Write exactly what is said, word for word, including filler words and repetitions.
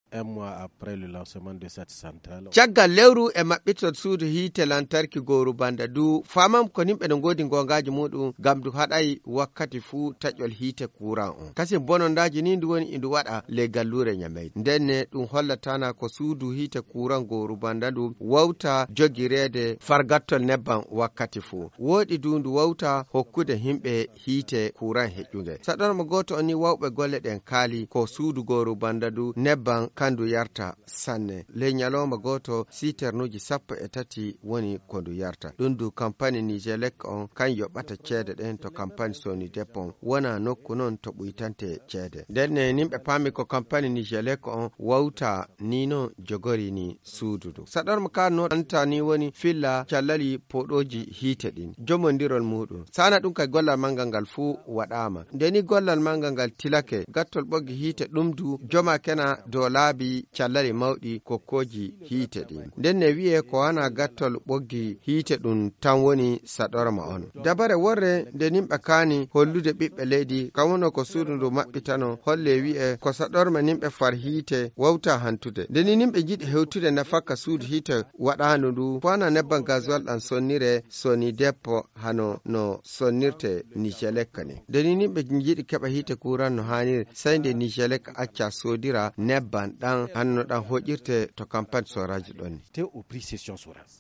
un mois après le lancement de cette centrale. Caggal lewru e maɓɓitol suudu hiite lantarki goru banda du famam ko nimɓe no godi gongaji muɗum gam du haɗay wakkati fuu taƴol hiite courant on kasi bonondaji ni ndu woni indu waɗa le gallure ñameyde ndenne ɗum hollatana ko suudu hiite courant goru banda du wawta jogirede fargattol nebban wakkati fuu woɗi du ndu wawta hokkude himɓe hiite courant heƴƴude saɗormo goto oni wawɓe golle ɗen kaali ko suudu goru banda du nebban kandu yarta sanne le ñalawma goto siternuji sappo e tati woni ko ndu yarta ɗum du campagne Nigelec on kan yoɓata ceede ɗen to campagne Sony Depon wona nokku noon to ɓuytante ceede ndenne nimɓe paami ko campagne Nigelec on wawta nino jogori ni suududu saɗormo ka no anta ni woni filla callali poɗoji hiite ɗin jomondirol muɗum sana ɗum kay gollal mangal ngal fuu waɗama ndeni gollal mangal ngal tilake gattol ɓoggi hiite ɗum du joma kena do laabi callali mawɗi kokkoji hiite ɗin nden ne wi'e ko wana gattol ɓoggi hiite ɗum tan woni saɗorma on dabare worre nde nimɓe kaani hollude ɓiɓɓe leydi kamuno ko suudu ndu maɓɓitano holle wi'e ko saɗorma nimɓe far hiite wawta hantude ndeni nimɓe jiɗi hewtude nafakka suudu hiite waɗandu ndu fana nebban gasoil ɗan sonnire Sony Depon hano no sonnirte Nigelec ni ndeni nimɓe jiɗi keɓa hiite courant no haniri sai nde Nigelec acca sodira nebban ɗan hanno ɗan hoƴirte to campagne soraji ɗon te au prix session soras